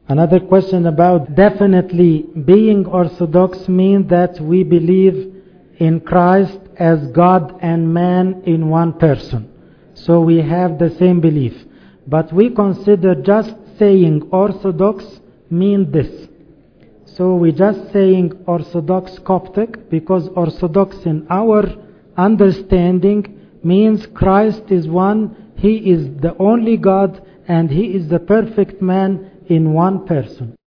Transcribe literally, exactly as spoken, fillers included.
Another question about definitely being Orthodox means that we believe in Christ as God and man in one person. So we have the same belief. But we consider just saying Orthodox mean this. So we just saying Orthodox Coptic because Orthodox in our understanding means Christ is one, He is the only God, and He is the perfect man in one person.